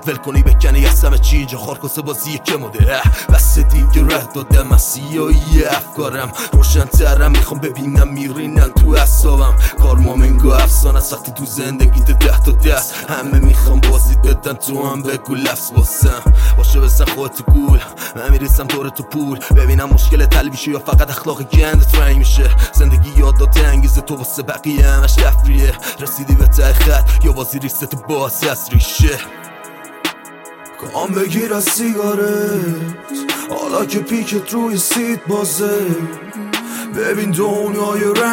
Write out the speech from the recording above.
ول کنی بکنی یسمه چی اینجا خارکاسه بازیه که مده بس دیگه ره دادم از سیایی افکارم روشن ترم میخوام ببینم میرینن تو اصابم کارمام انگو افسان از وقتی تو زندگیت 10 تا 10 همه میخوام بازی بدن تو هم بگو لفظ باسم باشه بزن خودت گول من میریسم دور تو پول ببینم مشکل حل میشه یا فقط اخلاق گندت رنگ میشه زندگی یادات انگیزه تو واسه بقیه همش تفریه رسیدی به ته خط یا بازی ریست باز از ریشه کام بگیر از سیگارت حالا که پیکت روی سیت بازه ببین دنیای